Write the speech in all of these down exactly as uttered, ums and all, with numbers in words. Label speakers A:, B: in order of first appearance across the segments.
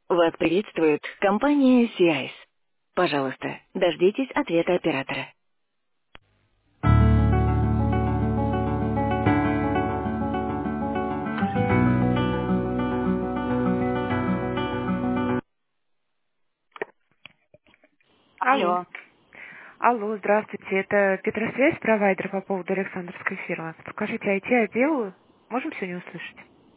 A: Вас приветствует компания си ай эс. Пожалуйста, дождитесь ответа оператора.
B: Алло.
A: Алло.
B: Алло, здравствуйте. Это Петросвязь, провайдер по поводу Александровской фирмы. Скажите, ай ти-отдел можем сегодня услышать?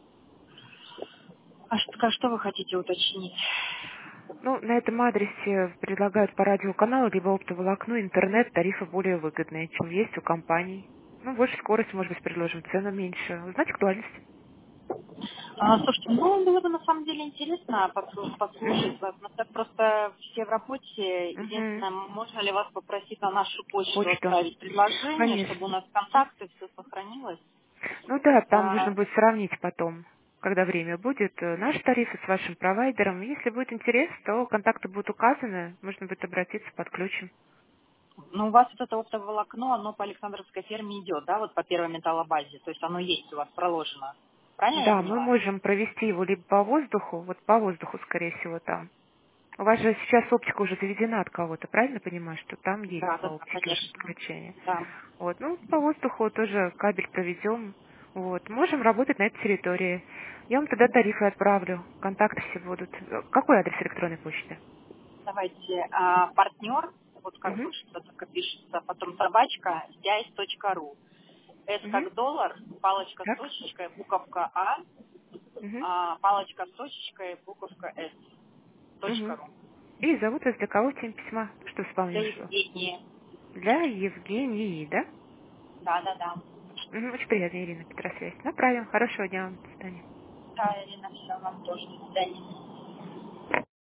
A: А что, а что вы хотите уточнить?
B: Ну, на этом адресе предлагают по радиоканалу либо оптоволокно, интернет, тарифы более выгодные, чем есть у компаний. Ну, больше скорость, может быть, предложим, цену меньше. Узнать актуальность?
A: А, слушайте, ну, было бы на самом деле интересно послу- послушать вас. Мы так просто все в работе.
B: Угу.
A: Единственное, можно ли вас попросить на нашу почту
B: Почту.
A: отправить предложение, чтобы у
B: Конечно.
A: нас контакты, все сохранилось?
B: Ну да, там нужно
A: А,
B: будет сравнить потом, когда время будет, э, наши тарифы с вашим провайдером. Если будет интерес, то контакты будут указаны, можно будет обратиться, подключим.
A: ну, у вас вот это оптоволокно, оно по Александровской ферме идет, да, вот по первой металлобазе. То есть оно есть у вас проложено. Правильно я
B: Да, мы
A: поняла?
B: можем провести его либо по воздуху, вот по воздуху, скорее всего, там. У вас же сейчас оптика уже заведена от кого-то, правильно понимаю, что там есть
A: Да,
B: по
A: да, да,
B: оптике уже
A: конечно.
B: подключение?
A: Да.
B: Вот, ну, по воздуху тоже кабель проведем. Вот, можем работать на этой территории. Я вам тогда тарифы отправлю, контакты все будут. Э, Какой адрес электронной почты?
A: Давайте, а, партнер, вот как
B: Угу,
A: хочется, так и пишется, потом собачка, дяйс.ру. С
B: угу.
A: как доллар, палочка с
B: Так.
A: точечкой, буковка А,
B: Угу.
A: а, палочка с точечкой, буковка С. Точка
B: Угу.
A: ру.
B: И зовут вас для кого тем письма, что
A: Для
B: исполнение шло?
A: Евгении.
B: Для Евгении, да?
A: Да, да, да.
B: Мгм, очень приятно, Ирина Петросвязь. Направим. Хорошего дня вам. До свидания.
A: Да, Ирина, все, вам тоже. До свидания.